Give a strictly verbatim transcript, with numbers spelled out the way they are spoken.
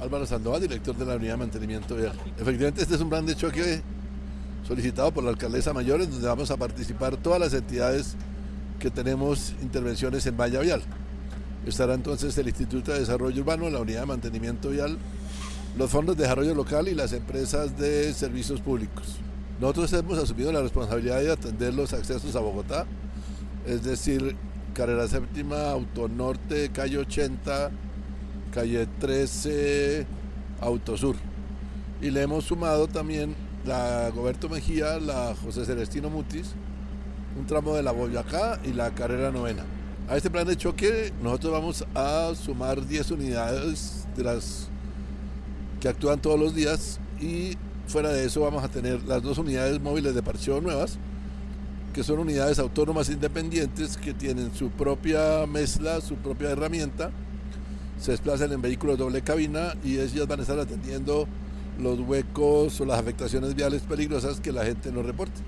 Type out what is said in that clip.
Álvaro Sandoval, director de la Unidad de Mantenimiento Vial. Efectivamente, este es un plan de choque solicitado por la Alcaldesa Mayor, en donde vamos a participar todas las entidades que tenemos intervenciones en malla vial. Estará entonces el Instituto de Desarrollo Urbano, la Unidad de Mantenimiento Vial, los fondos de desarrollo local y las empresas de servicios públicos. Nosotros hemos asumido la responsabilidad de atender los accesos a Bogotá, es decir, Carrera Séptima, Autonorte, Calle ochenta, Calle trece, Autosur. Y le hemos sumado también la Goberto Mejía, la José Celestino Mutis, un tramo de la Boyacá y la Carrera Novena. A este plan de choque nosotros vamos a sumar diez unidades de las que actúan todos los días, y fuera de eso vamos a tener las dos unidades móviles de parcheo nuevas, que son unidades autónomas independientes que tienen su propia mezcla, su propia herramienta, se desplazan en vehículos doble cabina y ellas van a estar atendiendo los huecos o las afectaciones viales peligrosas que la gente nos reporte.